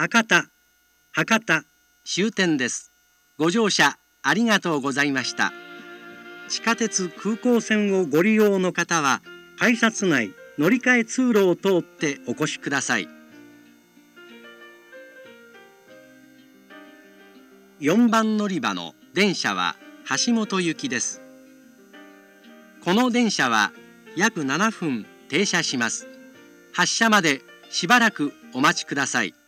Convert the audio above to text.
博多、博多。 終点です。ご乗車ありがとうございました。地下鉄空港線をご利用の方は、改札内乗り換え通路を通ってお越しください。4番乗り場の電車は橋本行きです。この電車は約7分停車します。発車までしばらくお待ちください。